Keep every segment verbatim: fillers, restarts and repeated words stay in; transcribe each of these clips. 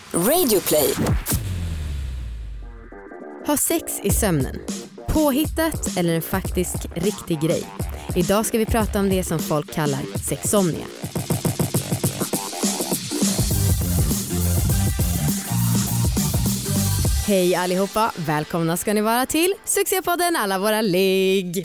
Radioplay. Ha sex i sömnen. Påhittat eller en faktisk riktig grej. Idag ska vi prata om det som folk kallar sexsomnia. Hej allihopa, välkomna ska ni vara till succépodden Alla våra ligg.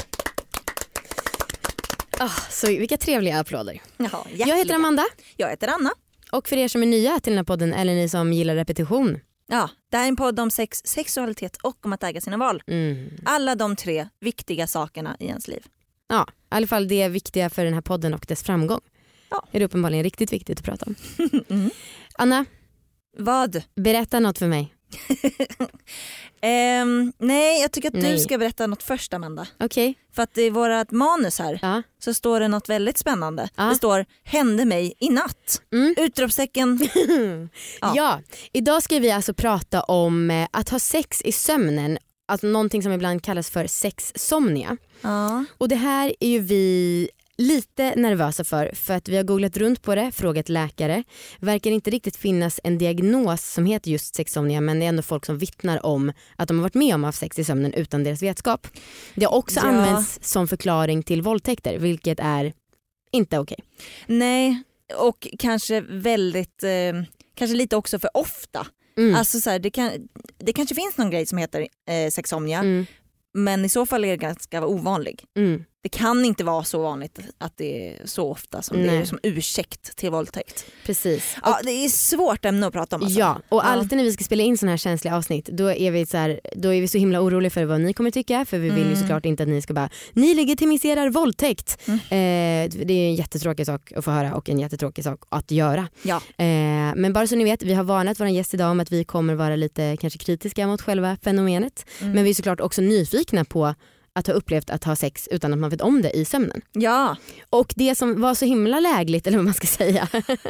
Oh, så vilka trevliga applåder. Jaha, jag heter Amanda. Jag heter Anna. Och för er som är nya till den här podden eller ni som gillar repetition. Ja, det här är en podd om sex, sexualitet och om att äga sina val. Mm. Alla de tre viktiga sakerna i ens liv. Ja, i alla fall det är viktiga för den här podden och dess framgång. Ja. Är det uppenbarligen riktigt viktigt att prata om. mm. Anna, vad? Berätta något för mig. um, nej, jag tycker att nej. du ska berätta något först, Amanda. Okej. Okay. För att i vårat manus här ja. så står det något väldigt spännande. Ja. Det står, hände mig i natt. Mm. Utropstecken. ja. ja, idag ska vi alltså prata om eh, att ha sex i sömnen. Alltså någonting som ibland kallas för sexsomnia. Ja. Och det här är ju vi lite nervösa för, för att vi har googlat runt på det, frågat läkare. Verkar inte riktigt finnas en diagnos som heter just sexsomnia, men det är ändå folk som vittnar om att de har varit med om att ha sex i sömnen utan deras vetskap. Det har också ja. använts som förklaring till våldtäkter, vilket är inte okej. Okay. Nej, och kanske väldigt, eh, kanske lite också för ofta. Mm. Alltså så här, det, kan, det kanske finns någon grej som heter eh, sexsomnia, mm. men i så fall är det ganska ovanlig. Mm. Det kan inte vara så vanligt att det är så ofta som Nej. det är som ursäkt till våldtäkt. Precis. Ja, det är svårt ämne att prata om. Alltså. Ja, och ja. alltid när vi ska spela in såna här känsliga avsnitt, då är vi så här, då är vi så himla oroliga för vad ni kommer tycka, för vi vill mm. ju såklart inte att ni ska bara, ni legitimiserar våldtäkt. Mm. Eh, det är en jättetråkig sak att få höra och en jättetråkig sak att göra. Ja. Eh, men bara så ni vet, vi har varnat vår gäst idag om att vi kommer vara lite kanske kritiska mot själva fenomenet. Mm. Men vi är såklart också nyfikna på att ha upplevt att ha sex utan att man vet om det i sömnen. Ja. Och det som var så himla lägligt, eller vad man ska säga,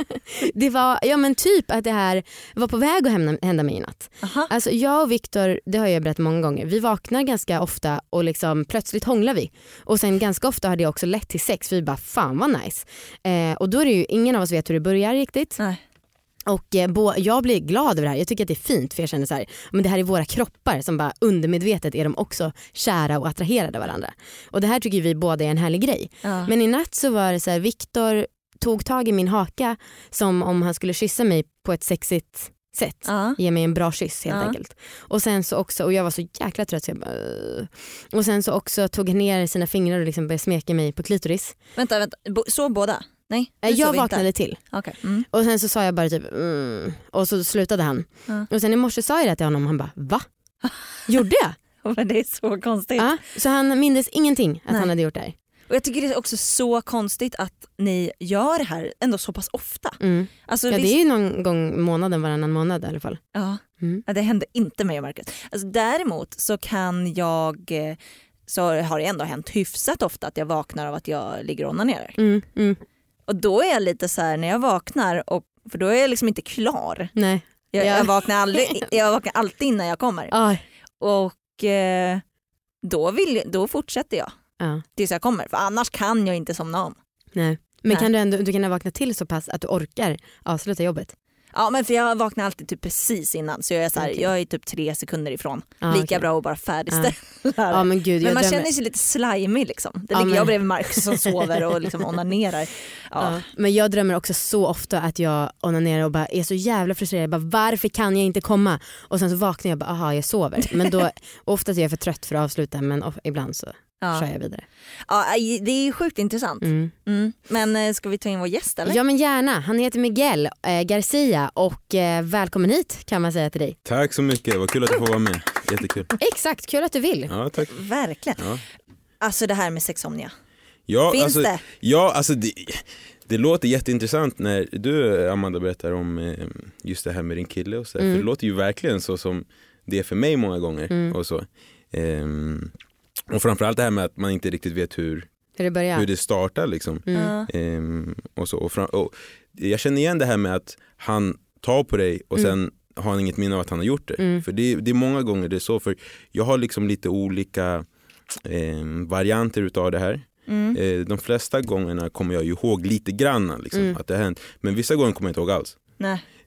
det var ja men typ att det här var på väg att hända, hända mig i natt. Aha. Alltså jag och Viktor, det har jag berättat många gånger, vi vaknar ganska ofta och liksom plötsligt hånglar vi. Och sen ganska ofta har det också lett till sex, vi bara fan vad nice. Eh, och då är det ju, ingen av oss vet hur det börjar riktigt. Nej. Och eh, bo, jag blir glad över det här. Jag tycker att det är fint, för jag känner så här, men det här är våra kroppar som bara undermedvetet är de också kära och attraherade av varandra. Och det här tycker vi båda är en härlig grej. Ja. Men i natt så var det så här, Viktor tog tag i min haka som om han skulle kyssa mig på ett sexigt sätt. Ja. Ge mig en bra kyss helt ja. enkelt. Och sen så också, och jag var så jäkla trött så jag bara, uh. och sen så också tog han ner sina fingrar och liksom började smeka mig på klitoris. Vänta, vänta. Så båda? Nej, jag vaknade inte. till. Okay. Mm. Och sen så sa jag bara typ mm. och så slutade han. Ja. Och sen i morse sa jag det till honom och han bara, va? Gjorde jag? Men det är så konstigt. Ja, så han mindes ingenting att Nej. han hade gjort det här. Och jag tycker det är också så konstigt att ni gör det här ändå så pass ofta. Mm. Alltså, ja, visst... det är ju någon gång månaden, varannan månad i alla fall. Ja, mm. ja det hände inte mig och Marcus. Alltså, däremot så kan jag, så har det ändå hänt hyfsat ofta att jag vaknar av att jag ligger och onanerar. Mm. Mm. Och då är jag lite så här när jag vaknar, och, för då är jag liksom inte klar. Nej. Jag, ja. jag, vaknar, aldrig, jag vaknar alltid innan jag kommer. Aj. Och eh, då, vill, då fortsätter jag ja. tills jag kommer. För annars kan jag inte somna om. Nej. Men Nej. kan du ändå du kan vakna till så pass att du orkar avsluta jobbet? Ja, men för jag vaknar alltid typ precis innan. Så jag är, så här, okay. jag är typ tre sekunder ifrån. Ah, Lika okay. bra att bara färdigställa. Ah. Ja, men gud, men man drömmer... känner sig lite slimy liksom. Det ja, ligger men... jag bredvid Marcus som sover och liksom onanerar. Ja. Ja. Men jag drömmer också så ofta att jag onanerar och bara är så jävla frustrerad. Bara, varför kan jag inte komma? Och sen så vaknar jag och bara, aha jag sover. Men då, oftast är jag för trött för att avsluta, men of- ibland så ja. kör jag vidare. Ja, det är sjukt intressant. Mm. Mm. Men ska vi ta in vår gäst eller? Ja men gärna, han heter Miguel äh, Garcia och äh, välkommen hit kan man säga till dig. Tack så mycket, vad kul att jag får vara med. Jättekul. Exakt, kul att du vill. Ja, tack. Verkligen. Ja. Alltså det här med sexsomnia. Ja, Finns alltså, det? Ja, alltså det, det låter jätteintressant när du, Amanda, berättar om eh, just det här med din kille och så. Mm. För det låter ju verkligen så som det är för mig många gånger. Mm. Och så. Ehm, och framförallt det här med att man inte riktigt vet hur, hur, det, börjar. hur det startar liksom. Mm. Ehm, och så, och fram, och jag känner igen det här med att han tar på dig och mm. sen har han inget minne av att han har gjort det. Mm. För det, det är många gånger det är så. För jag har liksom lite olika eh, varianter utav det här. Mm. Eh, de flesta gångerna kommer jag ju ihåg lite grann liksom, mm. att det har hänt. Men vissa gånger kommer jag inte ihåg alls. Nej.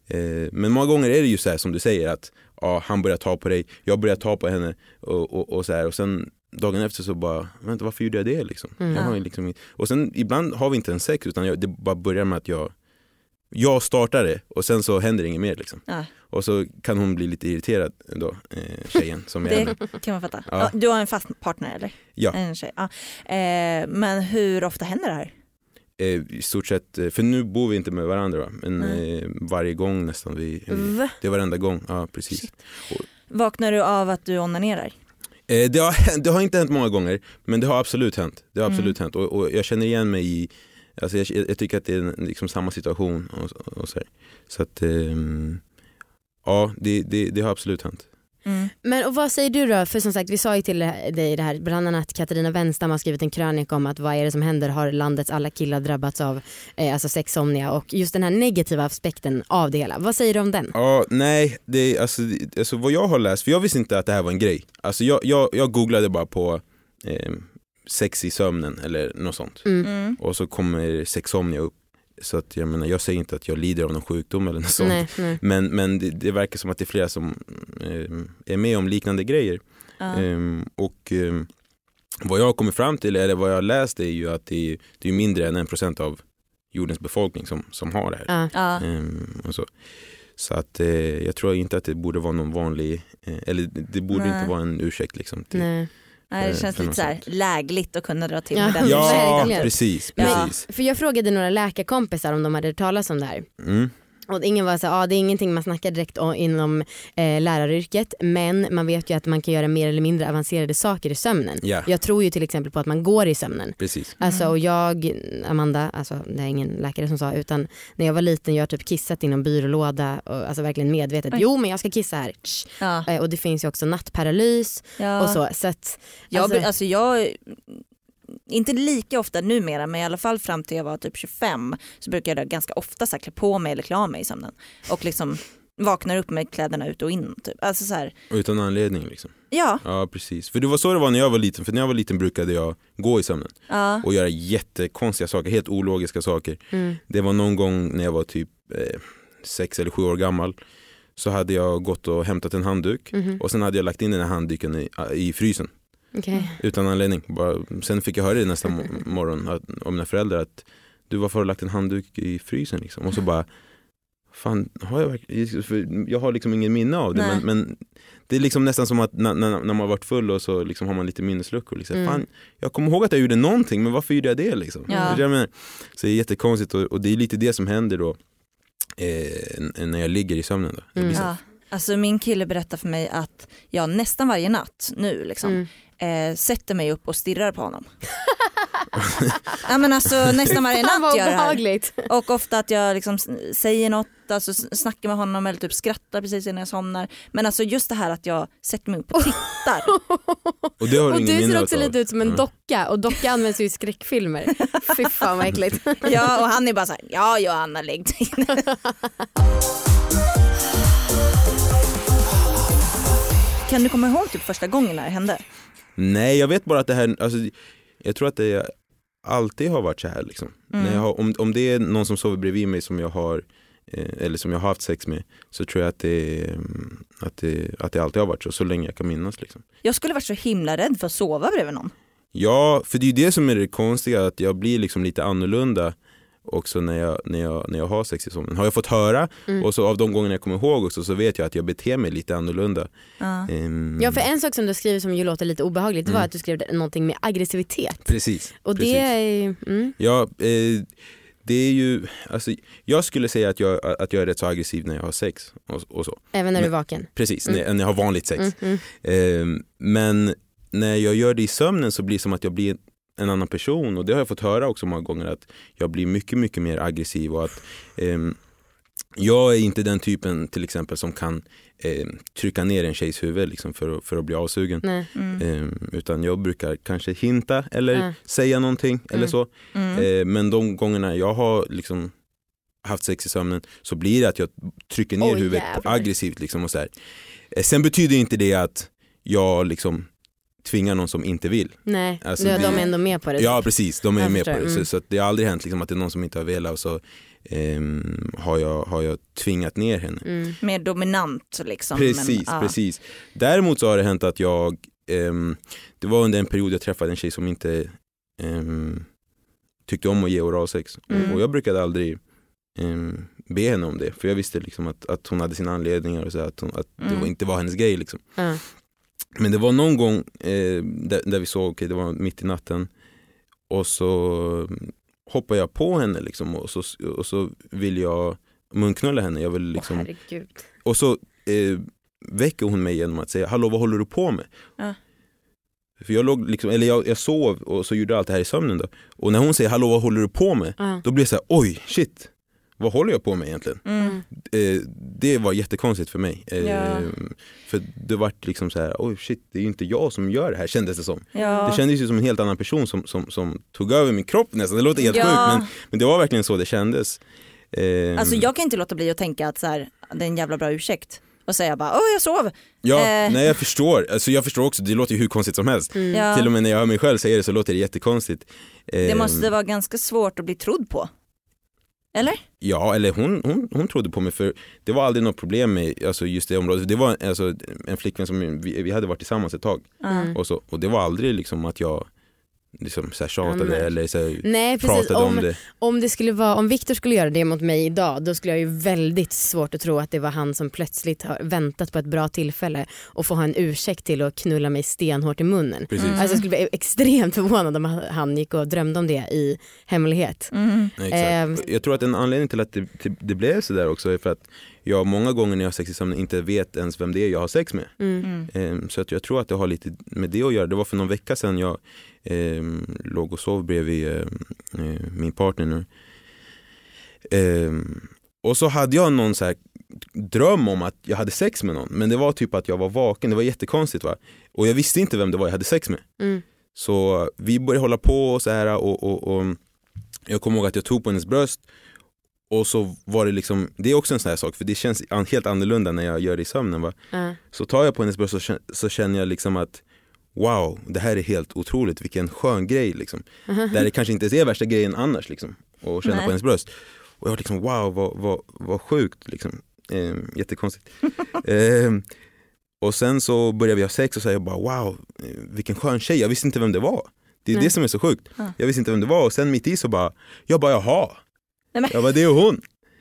Eh, men många gånger är det ju så här som du säger att ja, han börjar ta på dig, jag börjar ta på henne och, och, och så här och sen dagen efter så bara, vänta varför gjorde jag det liksom? Mm. Jag har ju liksom och sen ibland har vi inte en sex utan jag, det bara börjar med att jag jag startar det och sen så händer det inget mer liksom. Ja. Och så kan hon bli lite irriterad då, eh, tjejen som är Det henne. kan man fatta. Ja. Ja, du har en fast partner eller? Ja. En tjej. Ja. Eh, men hur ofta händer det här? Eh, I stort sett, för nu bor vi inte med varandra va? Men Mm. eh, varje gång nästan vi, Va? det är varenda gång, ja precis. Och, Vaknar du av att du onanerar? eh, det, har, det har inte hänt många gånger men det har absolut hänt, det har absolut Mm. hänt och, och jag känner igen mig i, alltså jag, jag tycker att det är en, liksom samma situation och, och så här. Så att eh, ja det, det, det har absolut hänt. Mm. Men och vad säger du då? För som sagt vi sa ju till dig det här, bland annat Katarina Wenstam har skrivit en krönika om att vad är det som händer, har landets alla killar drabbats av eh, alltså sexsomnia och just den här negativa aspekten av det hela. Vad säger du om den? Ja, nej, det, alltså, det, alltså vad jag har läst, för jag visste inte att det här var en grej. Alltså jag, jag, jag googlade bara på eh, sex i sömnen eller något sånt. Mm. Mm. Och så kommer sexsomnia upp. Så att jag menar, jag säger inte att jag lider av någon sjukdom eller något sånt. Nej, nej. Men, men det, det verkar som att det är flera som eh, är med om liknande grejer. Ja. Eh, och eh, vad jag har kommit fram till, eller vad jag har läst, är ju att det är, det är mindre än en procent av jordens befolkning som, som har det här. Ja. Ja. Eh, och så. Så att eh, jag tror inte att det borde vara någon vanlig, eh, eller det borde Nej. inte vara en ursäkt liksom. Till, Nej. Nej, det för- känns för lite något så här sånt. lägligt att kunna dra till Ja. med den. Ja, verkligen. precis, Ja. precis. För jag frågade några läkarkompisar om de hade hört talas om det här. Mm. Och ingen var så, ah, det är ingenting man snackar direkt om, inom eh, läraryrket, men man vet ju att man kan göra mer eller mindre avancerade saker i sömnen. Ja. Jag tror ju till exempel på att man går i sömnen. Precis. Alltså, Mm. och jag, Amanda, alltså, det är ingen läkare som sa, utan när jag var liten jag har typ kissat i någon byrålåda och alltså verkligen medvetet, Oj. jo men jag ska kissa här. Tsch. Ja. Eh, och det finns ju också nattparalys Ja. och så. så att, Jag, alltså, alltså jag, inte lika ofta numera, men i alla fall fram till jag var typ tjugofem så brukar jag ganska ofta så här, klä på mig eller klä av mig i sömnen. Och liksom vaknar upp med kläderna ut och in. Typ. Alltså så här, Utan anledning liksom. ja. Ja, precis. För det var så det var när jag var liten. För när jag var liten brukade jag gå i sömnen. Ja. Och göra jättekonstiga saker, helt ologiska saker. mm, Det var någon gång när jag var typ eh, sex eller sju år gammal. Så hade jag gått och hämtat en handduk. mhm, Och sen hade jag lagt in den här handduken i, i frysen. okej. Utan anledning. Bara, sen fick jag höra det nästa mo- morgon att, av mina föräldrar att du, varför har du lagt en handduk i frysen liksom? Och så bara, fan, har jag verkligen, för jag har liksom ingen minne av det. Nej. Men, men det är liksom nästan som att när, när, när man har varit full och så liksom har man lite minnesluckor. Liksom. Mm. Fan, jag kommer ihåg att jag gjorde någonting, men varför gjorde jag det liksom? Ja. Jag menar, så det är jättekonstigt och, och det är lite det som händer då eh, när jag ligger i sömnen då. Det blir Mm. så. Ja. Alltså min kille berättar för mig att jag nästan varje natt nu liksom Mm. eh, sätter mig upp och stirrar på honom. Ja men alltså nästan varje Fan, vad natt gör det här. obehagligt. Och ofta att jag liksom s- säger något, alltså s- snackar med honom eller typ skrattar precis innan jag somnar. Men alltså just det här att jag sätter mig upp och tittar. Och det har Och ingen du minne ser också av. lite ut som en Mm. docka och docka används ju i skräckfilmer. Fy fan vad äckligt. Ja, och han är bara så här, ja Johanna lägg dig ner. Kan du komma ihåg typ första gången när det hände? Nej, jag vet bara att det här, alltså, jag tror att det alltid har varit så här liksom. Mm. När jag har, om, om det är någon som sover bredvid mig som jag har eh, eller som jag har haft sex med, så tror jag att det, mm, att det, att det alltid har varit så, så länge jag kan minnas liksom. Jag skulle varit så himla rädd för att sova bredvid någon. Ja, för det är ju det som är det konstiga, att jag blir liksom lite annorlunda också när jag, när jag, när jag har sex i sömnen. Har jag fått höra, Mm. och så av de gångerna jag kommer ihåg också, så vet jag att jag beter mig lite annorlunda. Ja. Ehm, Ja, för en sak som du skriver som ju låter lite obehagligt, det var Mm. att du skrev någonting med aggressivitet. Precis. Och precis. det är ju, mm, Ja, eh, det är ju, alltså, jag skulle säga att jag, att jag är rätt så aggressiv när jag har sex och, och så. även när du är Men- vaken. Precis, Mm. när, när jag har vanligt sex. Mm, mm. Eh, men när jag gör det i sömnen så blir det som att jag blir en annan person, och det har jag fått höra också många gånger, att jag blir mycket, mycket mer aggressiv, och att ehm, jag är inte den typen till exempel som kan eh, trycka ner en tjejs huvud liksom, för, att- för att bli avsugen. Nej. Mm. Ehm, utan jag brukar kanske hinta eller Ja. säga någonting eller Mm. så. Mm. Eh, men de gångerna jag har liksom haft sex i sömnen så blir det att jag trycker ner Oj, huvudet jävlar. aggressivt liksom, och så här. Eh, sen betyder inte det att jag liksom tvingar någon som inte vill. Nej, Alltså, nu är det- de ändå med på det. Ja precis, de är Jag med på förstår, det. mm. Så, så att det har aldrig hänt liksom, att det är någon som inte har velat, och så eh, har, jag, har jag tvingat ner henne. Mm. Mer dominant liksom. Precis, men, ja. precis. Däremot så har det hänt att jag, eh, det var under en period jag träffade en tjej som inte eh, tyckte om att ge oralsex. Mm. Och, och jag brukade aldrig eh, be henne om det. För jag visste liksom att, att hon hade sina anledningar och så att, hon, att Mm. det inte var hennes grej liksom. Ja. Men det var någon gång eh, där, där vi såg, okay, det var mitt i natten. Och så hoppade jag på henne liksom, och så, och så vill jag munknulla henne. Jag vill liksom, Åh, herregud. och så eh, väcker hon mig genom att säga, hallå, vad håller du på med? Ja. För jag låg liksom, eller jag, jag sov och så gjorde allt det här i sömnen då. Och när hon säger, hallå, vad håller du på med? Ja. Då blir jag så här, oj, shit. Vad håller jag på med egentligen? Mm. Eh, det var jättekonstigt för mig. Eh, Ja. För det var liksom så här, oj shit, det är ju inte jag som gör det här, kändes det som. Ja. Det kändes ju som en helt annan person som, som, som tog över min kropp nästan. Det låter helt Ja. sjukt, men, men det var verkligen så det kändes. Eh, Alltså jag kan inte låta bli att tänka att så här, det är en jävla bra ursäkt. Och säga bara, åh jag sov. Ja, eh. nej jag förstår. Alltså jag förstår också, det låter ju hur konstigt som helst. Mm. Ja. Till och med när jag hör mig själv säga det så låter det jättekonstigt. Eh, Det måste vara ganska svårt att bli trodd på. Eller? Ja, eller hon, hon, hon trodde på mig, för det var aldrig något problem med alltså, just det området. Det var alltså, en flickvän som vi, vi hade varit tillsammans ett tag. Mm. Och, så, och det var aldrig liksom att jag liksom, så här, tjatade Ja, men- eller så här, Nej precis, pratade om, om, det. om det skulle vara, om Viktor skulle göra det mot mig idag, då skulle jag ju väldigt svårt att tro att det var han som plötsligt har väntat på ett bra tillfälle och få ha en ursäkt till att knulla mig stenhårt i munnen. Precis. Mm. Alltså jag skulle bli extremt förvånad om han gick och drömde om det i hemlighet. Mm. Nej, exakt. Eh, Jag tror att en anledning till att det, till, det blev så där också är för att jag många gånger när jag har sex i sömnen inte vet ens vem det är jag har sex med. Mm. Mm. Eh, så att jag tror att det har lite med det att göra. Det var för någon vecka sedan jag eh, låg och sov bredvid eh, eh, min partner nu. Eh, och så hade jag någon så här dröm om att jag hade sex med någon. Men det var typ att jag var vaken. Det var jättekonstigt, va? Och jag visste inte vem det var jag hade sex med. Mm. Så vi började hålla på och så här och, och, och jag kommer ihåg att jag tog på hennes bröst. Och så var det liksom, det är också en sån här sak, för det känns an, helt annorlunda när jag gör det i sömnen, va? Ja. Så tar jag på hennes bröst så, kän- så känner jag liksom att wow, det här är helt otroligt, vilken skön grej liksom. Där det kanske inte är värsta grejen annars liksom, att känna Nej. på hennes bröst. Och jag var liksom wow, vad, vad, vad sjukt liksom. Eh, jättekonstigt. eh, och sen så började vi ha sex och så jag bara wow, vilken skön tjej, jag visste inte vem det var. Det är Nej. det som är så sjukt. Ja. Jag visste inte vem det var och sen mitt i så bara, jag bara jaha. Nej, men- Jag bara det är hon.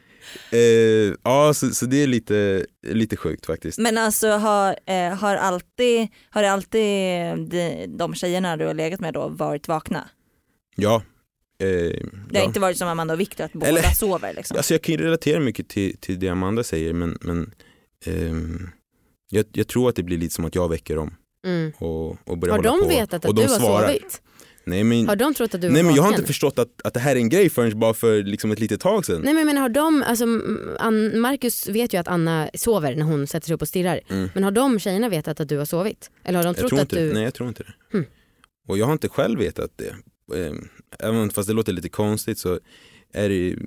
Eh, ja, så, så det är lite, lite sjukt faktiskt. Men alltså har, eh, har, alltid, har det alltid de, de tjejerna du har legat med då varit vakna? Ja. Eh, Det ja. har inte varit som Amanda och Viktor att båda Eller- sover liksom? Alltså jag kan ju relatera mycket till, till det Amanda säger, men, men ehm, jag, jag tror att det blir lite som att jag väcker dem Mm. och, och börjar Har hålla de på. vetat och att de du har svarar. sovit? Nej men, Har de trott att du var nej, men jag har vaken? inte förstått att, att det här är en grej förrän bara för liksom ett litet tag sedan. Nej men jag menar, har de, alltså, Ann, Marcus vet ju att Anna sover när hon sätter sig upp och stirrar. Mm. Men har de tjejerna vetat att du har sovit? Eller har de Jag trott tror att inte, du... nej jag tror inte det. Hmm. Och jag har inte själv vetat det. Ehm, Även fast det låter lite konstigt så är det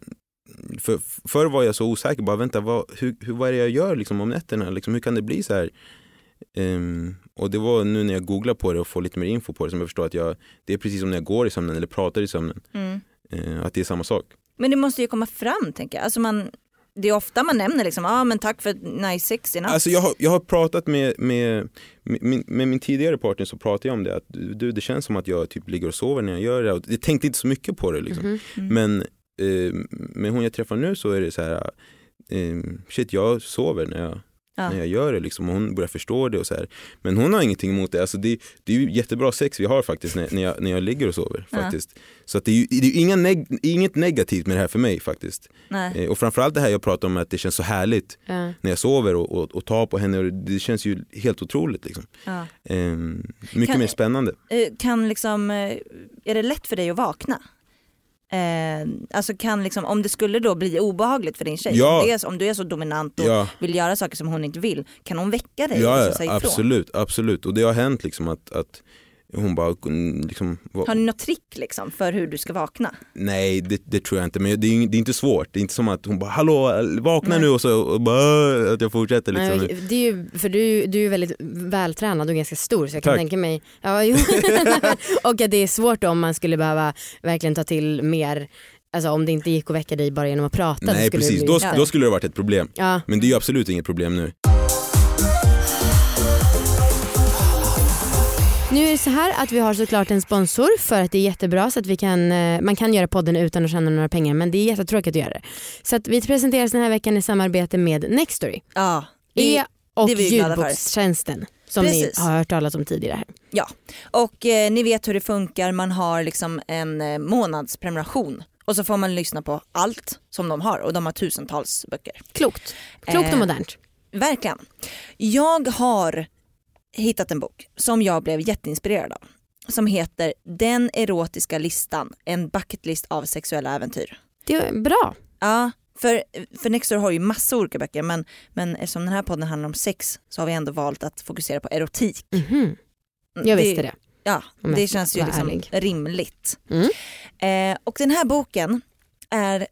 för, förr var jag så osäker, bara vänta, vad, hur, hur, vad är det jag gör liksom, om nätterna? Liksom, hur kan det bli så här? Ehm, och det var nu när jag googlar på det och får lite mer info på det som jag förstår att jag, det är precis som när jag går i sömnen eller pratar i sömnen. Mm. Ehm, att det är samma sak. Men det måste ju komma fram, tänker jag. Alltså man, det är ofta man nämner liksom, ah, men tack för ett nice sex i natt. Alltså jag har, jag har pratat med, med, med, min, med min tidigare partner, så pratade jag om det. Att du, det känns som att jag typ ligger och sover när jag gör det. Och jag tänkte inte så mycket på det liksom. Mhm. Mm. Men eh, med hon jag träffar nu så är det så här, eh, shit jag sover när jag, Ja. när jag gör det liksom, och hon börjar förstå det och så här. Men hon har ingenting emot det, alltså det, det är ju jättebra sex vi har faktiskt när, när, jag, när jag ligger och sover Ja. faktiskt. Så att det är ju det är ju inga neg- inget negativt med det här för mig faktiskt. Nej. Eh, och framförallt det här jag pratar om, att det känns så härligt Ja. när jag sover och, och, och tar på henne, och det känns ju helt otroligt liksom. Ja. Eh, mycket Kan- mer spännande. Eh, Kan liksom, eh, är det lätt för dig att vakna? Eh, alltså kan liksom, om det skulle då bli obehagligt för din tjej, Ja. om, det är, så- om du är så dominant och Ja. vill göra saker som hon inte vill, kan hon väcka dig? Ja, och ja säga ifrån? absolut, absolut. Och det har hänt liksom att, att hon bara liksom, var, Har ni något trick liksom för hur du ska vakna? nej det, det tror jag inte, men det är, ju- det är inte svårt. Det är inte som att hon bara hallå vakna Nej. nu och så och bara, att jag fortsätter liksom. Nej, det är ju, för du, du är väldigt vältränad och ganska stor, så jag kan Tack. tänka mig ja, jo. Och att det är svårt om man skulle behöva verkligen ta till mer Alltså om det inte gick att väcka dig bara genom att prata. Nej skulle precis, det bli... då, då skulle det varit ett problem. Ja. Men det är ju absolut inget problem nu. Nu är det så här att vi har såklart en sponsor för att det är jättebra så att vi kan, man kan göra podden utan att tjäna några pengar, men det är jättetråkigt att göra det. Så att vi presenteras den här veckan i samarbete med Nextory. Ja, E och det är vi glada för. ljudbokstjänsten som Precis. ni har hört talas om tidigare här. Ja, och eh, ni vet hur det funkar. Man har liksom en eh, månadsprenumeration och så får man lyssna på allt som de har, och de har tusentals böcker. Klokt. Klokt och Eh, modernt. Verkligen. Jag har hittat en bok som jag blev jätteinspirerad av. Som heter Den erotiska listan, en bucketlist av sexuella äventyr. Det är bra. Ja, för, för Nextory har ju massa olika böcker, men, men eftersom den här podden handlar om sex så har vi ändå valt att fokusera på erotik. Mhm. Jag visste det. Ja, Om jag det känns ju var liksom ärlig. rimligt. Mm. Eh, och den här boken är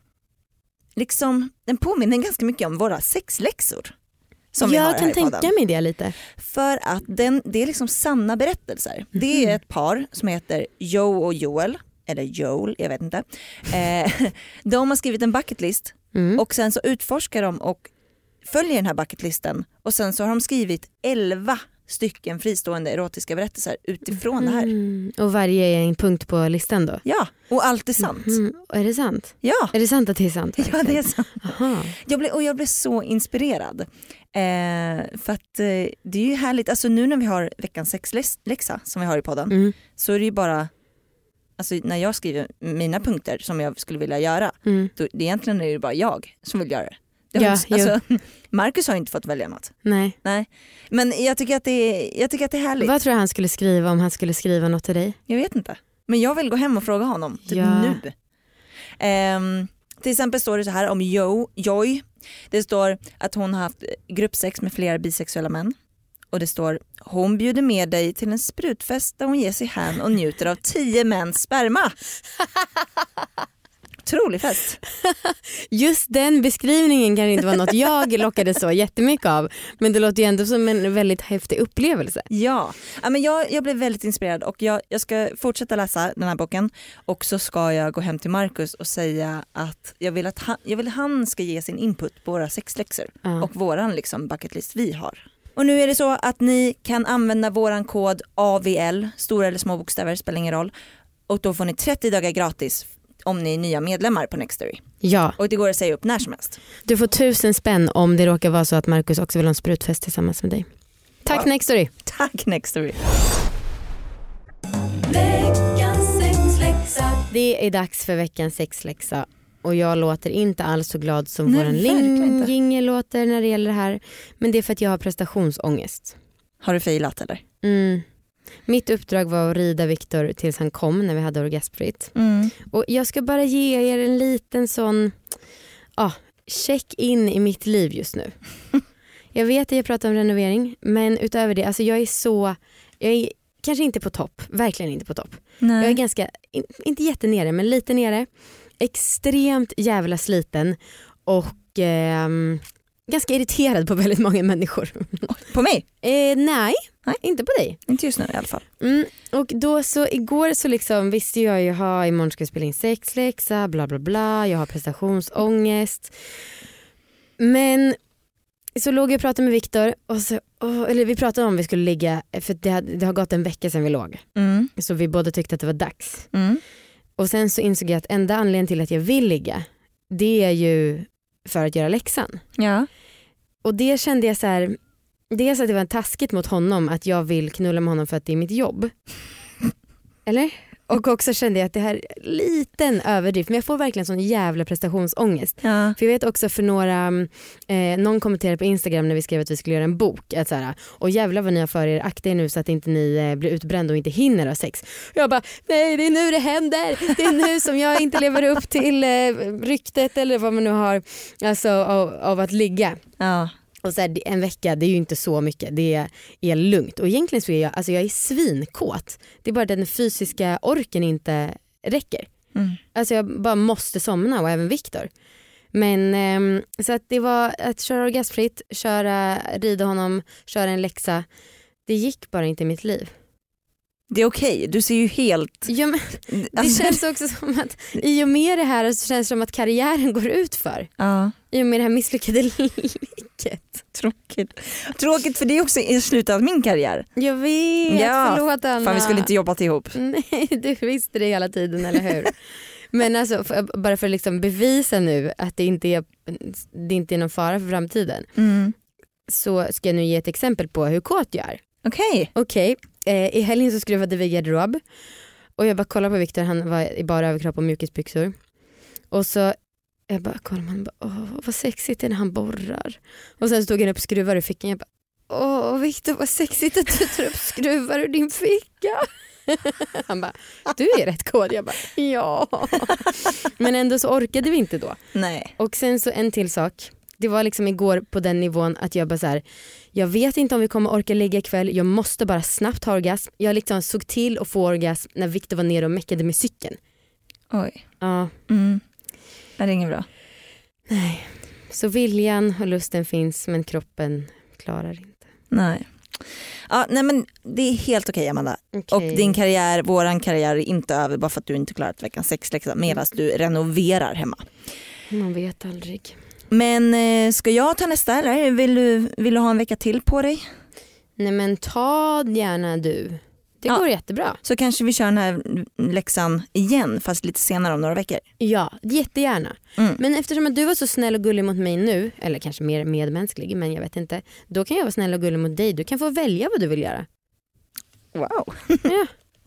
liksom, den påminner ganska mycket om våra sexläxor. Som vi har Jag här kan i tänka podden. mig det lite. För att den, det är liksom sanna berättelser. Mm. Det är ett par som heter Joe och Joel, eller Joel, jag vet inte. Eh, de har skrivit en bucketlist Mm. och sen så utforskar de och följer den här bucketlisten, och sen så har de skrivit elva stycken fristående erotiska berättelser utifrån det här. Mm. Och varje är en punkt på listan då? Ja, och allt är sant. Mm. Är det sant? Ja. Är det sant att det är sant? Ja, det är sant. Aha. Jag blev, och jag blev så inspirerad. Eh, för att eh, det är ju härligt, alltså nu när vi har veckans sexläxa som vi har i podden, Mm. så är det ju bara, alltså när jag skriver mina punkter som jag skulle vilja göra, Mm. då, det egentligen är det bara jag som vill göra det. det Ja, har, alltså, Marcus har inte fått välja något. Nej. Nej. Men jag tycker att det är, jag tycker att det är härligt. Vad tror du han skulle skriva om han skulle skriva något till dig? Jag vet inte. Men jag vill gå hem och fråga honom typ Ja. nu. Ehm, till exempel står det så här om Jo, Joy. Det står att hon har haft gruppsex med flera bisexuella män. Och det står, hon bjuder med dig till en sprutfest där hon ger sig hän och njuter av tio mäns sperma. Otrolig fest. Just den beskrivningen kan inte vara något jag lockade så jättemycket av. Men det låter ju ändå som en väldigt häftig upplevelse. Ja, ja men jag, jag blev väldigt inspirerad och jag, jag ska fortsätta läsa den här boken, och så ska jag gå hem till Marcus och säga att jag vill att han, jag vill att han ska ge sin input på våra sexläxor Ja. och våran liksom bucketlist vi har. Och nu är det så att ni kan använda våran kod A V L, stora eller små bokstäver, spelar ingen roll, och då får ni trettio dagar gratis om ni är nya medlemmar på Nextory. Ja, Och det går att säga upp när som helst. du får tusen spänn om det råkar vara så att Marcus också vill ha en sprutfest tillsammans med dig. Tack Ja. Nextory. Tack Nextory. Det är dags för veckans sexläxa. Och jag låter inte alls så glad som Nej, våran verkligen inte. jingle låter när det gäller det här. Men det är för att jag har prestationsångest. Har du failat eller? Mm. Mitt uppdrag var att rida Viktor tills han kom när vi hade orgasmfritt. Mm. Och jag ska bara ge er en liten sån ah, check in i mitt liv just nu. Jag vet att jag pratar om renovering, men utöver det, alltså jag är så, jag är kanske inte på topp, verkligen inte på topp. Nej. Jag är ganska, in, inte jättenere men lite nere, extremt jävla sliten och ehm, ganska irriterad på väldigt många människor. På mig? Eh, nej, Nej. inte på dig. Inte just nu i alla fall. Mm, och då så igår så liksom visste jag ju ha imorgon ska jag spela in sexläxa, bla bla bla, jag har prestationsångest. Men så låg jag och pratade med Viktor och så, oh, eller vi pratade om vi skulle ligga, för det, hade, det har gått en vecka sedan vi låg. Mm. Så vi båda tyckte att det var dags. Mm. Och sen så insåg jag att enda anledningen till att jag vill ligga, det är ju för att göra läxan. Ja. Och det kände jag så här, dels att det var taskigt mot honom att jag vill knulla med honom för att det är mitt jobb. Eller? Och också kände jag att det här är liten överdrift, men jag får verkligen sån jävla prestationsångest. Ja. För jag vet också för några, eh, någon kommenterade på Instagram när vi skrev att vi skulle göra en bok, att så här, och jävlar vad ni har för er, akta er nu så att inte ni eh, blir utbrända och inte hinner ha sex. Jag bara, nej det är nu det händer, det är nu som jag inte lever upp till eh, ryktet eller vad man nu har, alltså av, av att ligga. Ja. Och så här, en vecka, det är ju inte så mycket, det är, är lugnt. Och egentligen så är jag, alltså jag är svinkåt. Det är bara den fysiska orken inte räcker. Mm. Alltså jag bara måste somna, och även Viktor. Men ehm, så att det var att köra orgasmfritt, köra, rida honom, köra en läxa. Det gick bara inte i mitt liv. Det är okej, okay. Du ser ju helt... Ja, men det alltså... känns också som att i och med det här så känns det som att karriären går ut för. Ja. I och med det här misslyckade liket. Tråkigt. Tråkigt för det är också i slutet av min karriär. Jag vet, ja. Förlåt Anna. Fan, vi skulle inte jobbat ihop. Nej, du visste det hela tiden, eller hur? Men alltså, för, bara för att liksom bevisa nu att det inte är, det inte är någon fara för framtiden. Mm. Så ska jag nu ge ett exempel på hur kåt jag är. Okej. Okay. Okej. Okay. Eh, I helgen så skruvade vi garderob. Och jag bara kollade på Victor, han var i bara överkropp och mjukisbyxor. Och så jag bara kollade, man bara, åh vad sexigt det är när han borrar. Och sen stod han upp och skruvar i fickan. Jag bara, åh Victor vad sexigt att du tar upp skruvar ur din ficka. Han bara, du är rätt kod. Jag bara, ja. Men ändå så orkade vi inte då. Nej. Och sen så en till sak. Det var liksom igår på den nivån att jag bara så här, jag vet inte om vi kommer orka ligga ikväll. Jag måste bara snabbt ha orgasm. Jag liksom såg till att få orgasm när Victor var nere och meckade med cykeln. Oj. Ja. Mm. Det är inget bra. Nej. Så viljan och lusten finns men kroppen klarar inte. Nej. Ja, nej men det är helt okej, Amanda. Okay. Och din karriär, våran karriär är inte över bara för att du inte klarat veckan sex liksom, medan du renoverar hemma. Man vet aldrig. Men eh, ska jag ta nästa eller vill du, vill du ha en vecka till på dig? Nej men ta gärna du. Det ja. går jättebra. Så kanske vi kör den här läxan igen fast lite senare om några veckor. Ja, jättegärna. Mm. Men eftersom att du var så snäll och gullig mot mig nu, eller kanske mer medmänsklig, men jag vet inte. Då kan jag vara snäll och gullig mot dig. Du kan få välja vad du vill göra. Wow. Ja.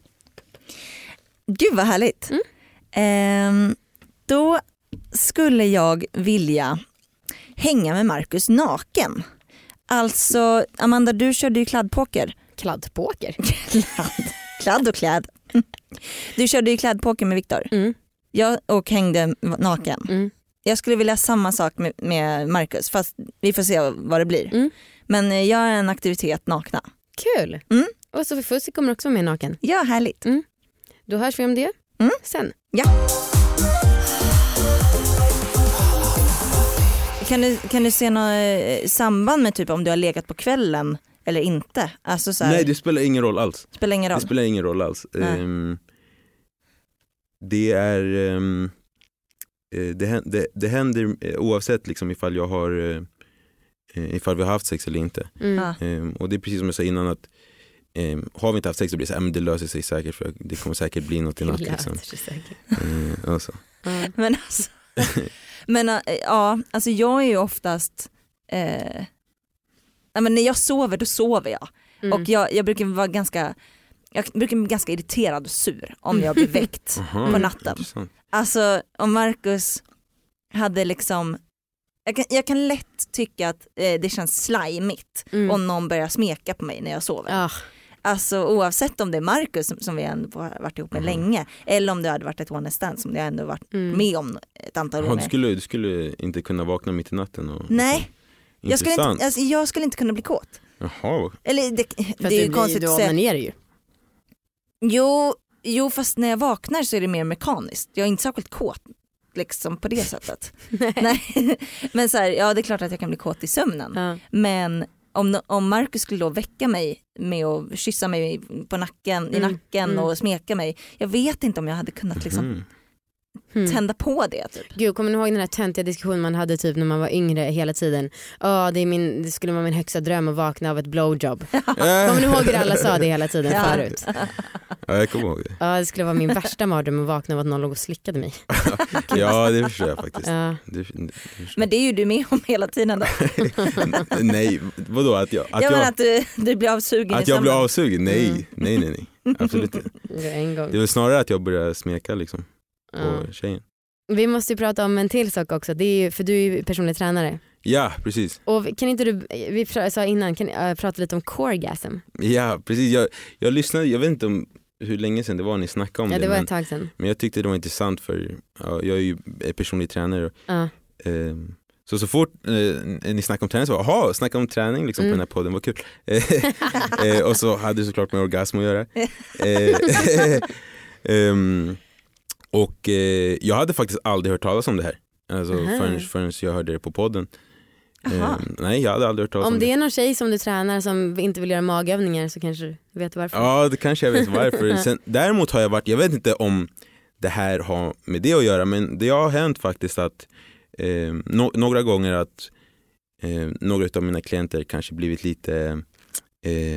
Gud vad härligt. Mm. Ehm, då skulle jag vilja hänga med Marcus naken. Alltså, Amanda, du körde ju kladdpoker. Kladdpoker? Kladd. Kladd och kläd. Du körde ju kladdpoker med Victor. Mm. Jag och hängde naken. Mm. Jag skulle vilja samma sak med, med Marcus, fast vi får se vad det blir. Mm. Men jag är en aktivitet nakna. Kul. Mm. Och så för Fussi kommer också med naken. Ja, härligt. Mm. Då hörs vi om det mm. sen. Ja. Kan du, kan du se något samband med typ om du har legat på kvällen eller inte? Alltså så här, nej, det spelar ingen roll alls. Spelar ingen roll. Det spelar ingen roll alls. Um, det är um, det, det, det händer oavsett liksom ifall jag har uh, ifall vi har haft sex eller inte. Mm. Um, och det är precis som jag sa innan att um, har vi inte haft sex så blir det så här, men det löser sig säkert för det kommer säkert bli något i natt liksom. uh, alltså. Mm. Men alltså men äh, ja, alltså jag är ju oftast eh, men när jag sover då sover jag. Mm. Och jag, jag brukar vara ganska jag brukar bli ganska irriterad och sur om jag blir väckt Aha, på natten. Intressant. Alltså om Marcus hade liksom jag kan, jag kan lätt tycka att eh, det känns slimigt mm. om någon börjar smeka på mig när jag sover. Ah. Alltså oavsett om det är Marcus som, som vi ändå har varit ihop med mm. länge eller om det hade varit ett one night stand som jag ändå varit mm. med om ett antal gånger. Ja, du, skulle, du skulle inte kunna vakna mitt i natten? Och, nej, jag skulle, inte, alltså, jag skulle inte kunna bli kåt. Jaha. Eller det, det är ju konstigt att säga. Ju. Jo, jo, fast när jag vaknar så är det mer mekaniskt. Jag är inte särskilt kåt liksom på det sättet. nej. nej. Men så här, ja det är klart att jag kan bli kåt i sömnen. Ja. Men om, om Marcus skulle då väcka mig med att kyssa mig på nacken, mm. i nacken mm. och smeka mig. Jag vet inte om jag hade kunnat liksom Mm. Mm. tända på det typ. Gud, kommer ni ihåg den här töntiga diskussionen man hade typ när man var yngre hela tiden? Ja, oh, det, är min, det skulle vara min högsta dröm att vakna av ett blowjob. Kommer ni ihåg hur alla sa det hela tiden ja. förut? Ja, jag kommer ihåg det. Ja, det skulle vara min värsta mardröm att vakna av att någon låg och slickade mig. Ja, det förstår jag faktiskt. Ja. Det, det förstår. Men det är ju du med om hela tiden då. Nej, vadå? Att jag, att jag, jag, att du, du blir avsugen att i jag blir sömnen. avsugen? Nej, Mm. nej, nej, nej. Absolut inte. Det är en gång. Det är väl snarare att jag börjar smeka liksom på Ja. tjejen. Vi måste ju prata om en till sak också. Det är ju, för du är ju personlig tränare. Ja, precis. Och kan inte du, vi sa innan, kan uh, prata lite om coregasm? Ja, precis. Jag, jag lyssnade, jag vet inte om hur länge sedan det var ni snackade om Ja, det det. var men, ett tag sedan. men jag tyckte det var intressant för ja, jag är ju personlig tränare. Ja. Eh, så så fort eh, ni snackade om träning så var jaha, snacka om träning liksom, Mm. på den här podden, vad kul. eh, och så hade det såklart med orgasm att göra. Eh, um, och eh, jag hade faktiskt aldrig hört talas om det här. Alltså Aha. förrän, förrän jag hörde det på podden. Eh, nej, jag hade aldrig hört talas om Om det är någon tjej som du tränar som inte vill göra magövningar så kanske du vet varför. Ja, det kanske jag vet varför. Sen, däremot har jag varit, jag vet inte om det här har med det att göra, men det har hänt faktiskt att eh, no, några gånger att eh, några av mina klienter kanske blivit lite eh,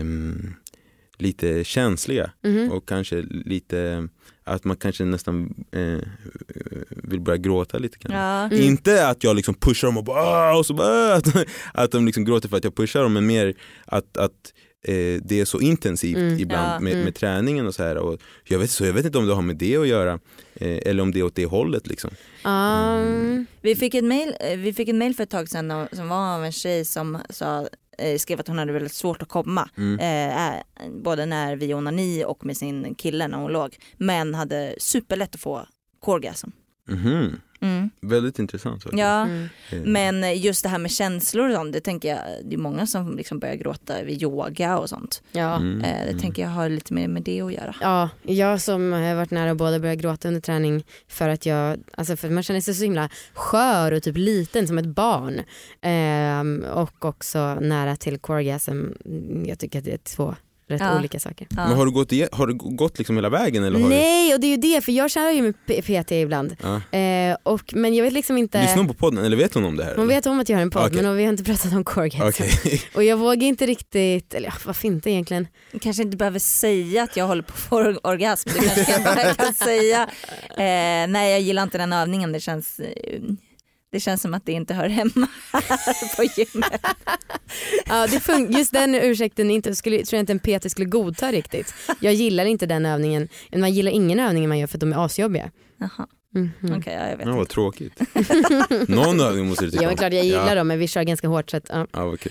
lite känsliga mm-hmm. och kanske lite att man kanske nästan eh, vill börja gråta lite kanske. Ja. Mm. Inte att jag liksom pushar dem och bara, och så bara att, att de liksom gråter för att jag pushar dem, men mer att, att eh, det är så intensivt mm. ibland ja. med, mm. med träningen och så här. Och jag vet, så jag vet inte om det har med det att göra eh, eller om det är åt det hållet liksom. Um. Mm. Vi fick ett mail, vi fick ett mail för ett tag sedan som var av en tjej som sa skrev att hon hade väldigt svårt att komma mm. eh, både när vi onani och med sin kille när hon låg, men hade superlätt att få orgasm. Mm-hmm. Mm. Väldigt intressant. Så. Ja, mm. men just det här med känslor och sånt, det tänker jag, det är många som liksom börjar gråta vid yoga och sånt. Ja. Mm. Eh, det mm. tänker jag har lite mer med det att göra. Ja, jag som har varit nära att båda börja gråta under träning för att jag, alltså för man känner sig så himla skör och typ liten som ett barn. Eh, och också nära till orgasm. Jag tycker att det är två rätt ja. olika saker. Ja. Men har du gått, har du gått liksom hela vägen? Eller har Nej, du... och det är ju det, för jag känner ju med P T ibland. Ja. Eh, och, men jag vet liksom inte... Lyssnar hon på podden, eller vet hon om det här? Hon eller? vet om att jag har en podd, okay. men vi har inte pratat om orgasm. Okay. Och jag vågar inte riktigt, eller ja, varför inte egentligen? Jag kanske inte behöver säga att jag håller på att få orgasm. Det kanske jag bara kan säga. Eh, nej, jag gillar inte den övningen, det känns... Eh, Det känns som att det inte hör hemma här på gymmet. Ja, det fun- just den ursäkten inte, skulle, tror jag inte en P T skulle godta riktigt. Jag gillar inte den övningen. Man gillar ingen övning man gör för att de är asjobbiga. Jaha. Mm-hmm. Okay, ja, jag vet ja, vad inte. Tråkigt. Någon övning måste du tycka. Ja, men klart jag gillar ja. dem, men vi kör ganska hårt. Så att, ja. Ja, okej.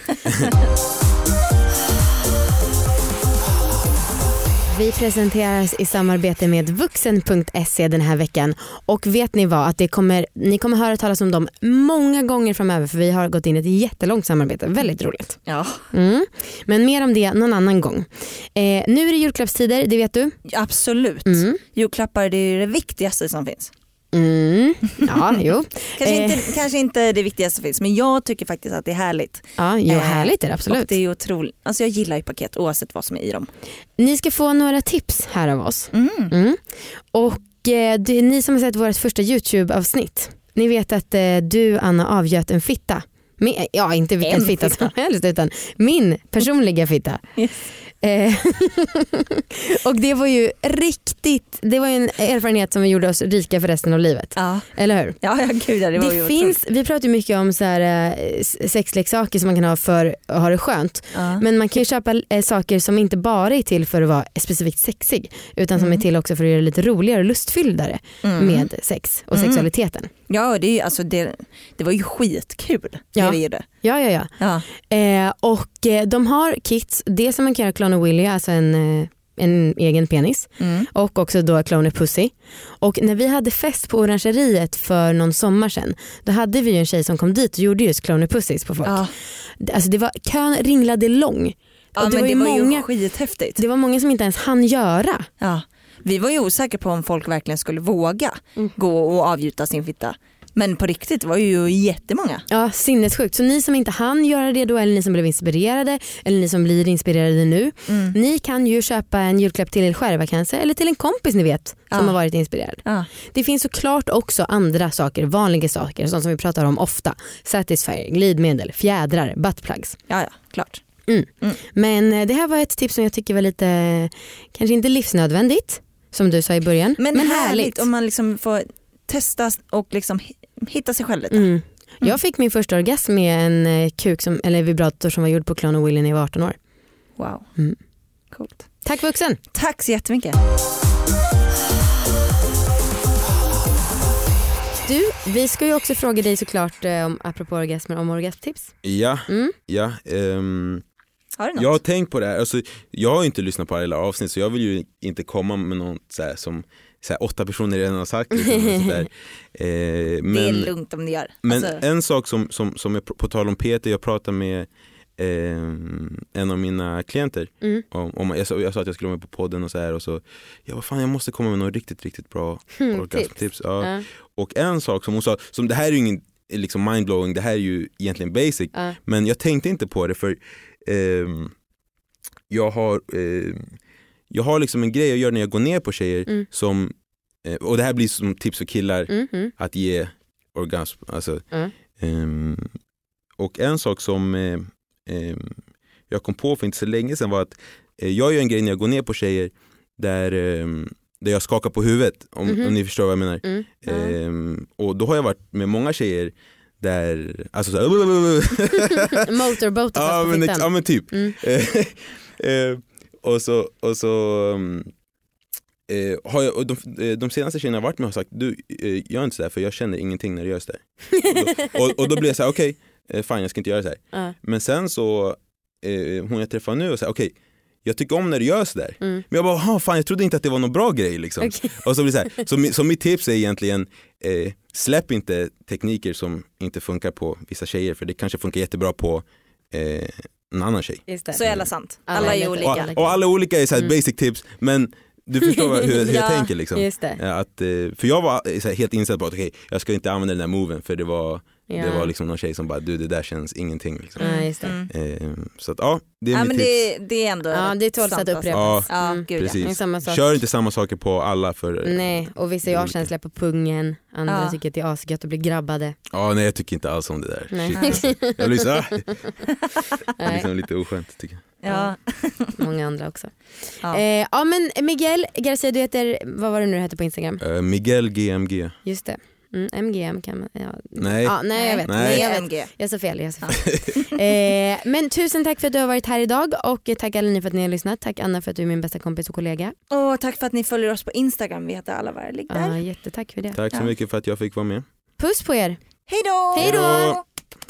Vi presenteras i samarbete med vuxen punkt se den här veckan. Och vet ni vad? Att det kommer, ni kommer höra talas om dem många gånger framöver, för vi har gått in i ett jättelångt samarbete. Väldigt roligt. Ja. Mm. Men mer om det någon annan gång. Eh, nu är det julklappstider, det vet du? Absolut. Mm. Julklappar, det är det viktigaste som finns. Mm. Ja, jo. kanske, inte, kanske inte det viktigaste som finns, men jag tycker faktiskt att det är härligt. Ja, jo, härligt är det absolut. Och det är otroligt. Alltså jag gillar ju paket oavsett vad som är i dem. Ni ska få några tips här av oss. Mm. Mm. Och eh, det, ni som har sett vårt första YouTube-avsnitt, ni vet att eh, du, Anna, avgöt en fitta. Min, ja, inte vilken fitta som helst, utan min personliga fitta. Yes. Och det var ju riktigt, det var ju en erfarenhet som gjorde oss rika för resten av livet. Ja. Eller hur? Ja, ja gud, det var det ju finns, vi pratar ju mycket om så här, sexleksaker som man kan ha för att ha det skönt. Ja. Men man kan ju köpa äh, saker som inte bara är till för att vara specifikt sexig, utan som mm. är till också för att göra det lite roligare och lustfylldare mm. med sex och mm. sexualiteten. Ja, det, är, alltså det, det var ju skitkul. Ja. Det det. Ja, ja, ja. ja. Eh, och eh, de har kits, det som man kan göra Clone Willy, alltså en, eh, en egen penis. Mm. Och också då Clone Pussy. Och när vi hade fest på Orangeriet för någon sommar sedan, då hade vi ju en tjej som kom dit och gjorde just Clone Pussys på folk. Ja. Alltså det var, kön ringlade lång. Ja, och det, men var, ju det var många, ju skithäftigt. Det var många som inte ens hann göra. Ja. Vi var ju osäkra på om folk verkligen skulle våga mm. gå och avgjuta sin fitta. Men på riktigt var ju jättemånga. Ja, sinnessjukt. Så ni som inte hann göra det då, eller ni som blev inspirerade, eller ni som blir inspirerade nu, mm. ni kan ju köpa en julklapp till er själva kanske, eller till en kompis ni vet som ja. har varit inspirerad. Ja. Det finns såklart också andra saker, vanliga saker, sånt som vi pratar om ofta. Satisfyer, glidmedel, fjädrar, buttplugs. Ja, ja, klart. Mm. Mm. Men det här var ett tips som jag tycker var lite, kanske inte livsnödvändigt, som du sa i början. Men, men härligt. härligt om man liksom får testa och liksom hitta sig själv lite. Mm. Mm. Jag fick min första orgasm med en kuk som, eller vibrator som var gjord på Clone Willy när jag var arton år. Wow. Mm. Coolt. Tack vuxen. Tack så jättemycket. Du, vi ska ju också fråga dig såklart om, apropå orgasmer, om orgasmtips. Ja, mm. ja. Um, har du något? Jag har tänkt på det här. Alltså, jag har inte lyssnat på alla avsnitt, så jag vill ju inte komma med något så här, som så här, åtta personer redan har sagt. Liksom, och så där. Eh, men, det är lugnt om det gör. Men alltså. En sak som, som, som är på tal om P T, jag pratade med eh, en av mina klienter. Mm. Om, om, jag, sa, jag sa att jag skulle vara med på podden och så här. Och så, ja, vad fan, jag måste komma med något riktigt, riktigt bra mm, orgasmtips. Ja. Ja. Och en sak som hon sa, som det här är ju ingen liksom mindblowing, det här är ju egentligen basic. Uh. Men jag tänkte inte på det för eh, jag har eh, jag har liksom en grej jag gör när jag går ner på tjejer mm. som, eh, och det här blir som tips för killar mm-hmm. att ge orgasm. Alltså, uh. eh, och en sak som eh, eh, jag kom på för inte så länge sedan var att eh, jag gör en grej när jag går ner på tjejer där, eh, där jag skakar på huvudet, om, mm-hmm. om ni förstår vad jag menar. Mm. Eh, och då har jag varit med många tjejer där, alltså såhär motorboater fast ja, på men, fittan. ja men typ mm. eh, och så, och så eh, har jag, och de, de senaste tjejerna jag varit med har sagt du, eh, gör inte sådär för jag känner ingenting när du gör sådär. och, då, och, och då blir jag såhär okej, okay, fan jag ska inte göra så här. Uh. Men sen så eh, hon jag träffar nu och säger okej okay, jag tycker om när du gör sådär. Mm. Men jag bara, fan jag trodde inte att det var någon bra grej liksom. Okay. Och så blir det så här, så, så mitt tips är egentligen eh, släpp inte tekniker som inte funkar på vissa tjejer, för det kanske funkar jättebra på eh, en annan tjej. Just det. Så jävla sant. Alla, alla är olika. Och, och alla olika är så här mm. basic tips, men du förstår hur, hur ja, jag tänker liksom. Just det. Att, för jag var så här, helt inställd på att okay, jag ska inte använda den där moven för det var, ja. det var liksom någon tjej som bara du det där känns ingenting liksom. Mm. Just det. Eh, så att ja, det är ja, mitt men tips. Det, det är ändå ja, det tåls att upprepas. Ja, ja mm. gud, precis. Ja. Samma sak. Kör inte samma saker på alla för. Nej, och vissa är känsliga på pungen, andra ja. tycker att det är asgött att bli grabbade. Ja, nej jag tycker inte alls om det där. Nej. Jag blir så här. Det är liksom lite oskönt tycker jag. Ja. Många andra också. Ja. Eh, ja men Miguel Garcia, du heter, vad var det nu du heter på Instagram? Uh, Miguel G M G. Just det. Mm, M G M kan man, ja. Nej. Ja, nej jag vet, nej. nej, jag, vet. jag sa fel, jag sa fel. eh, Men tusen tack för att du har varit här idag, och tack alla ni för att ni har lyssnat. Tack Anna för att du är min bästa kompis och kollega. Och tack för att ni följer oss på Instagram, vi heter alla var ligg där. Ja, jättetack för det. Tack så ja. mycket för att jag fick vara med. Puss på er. Hej då! Hej då!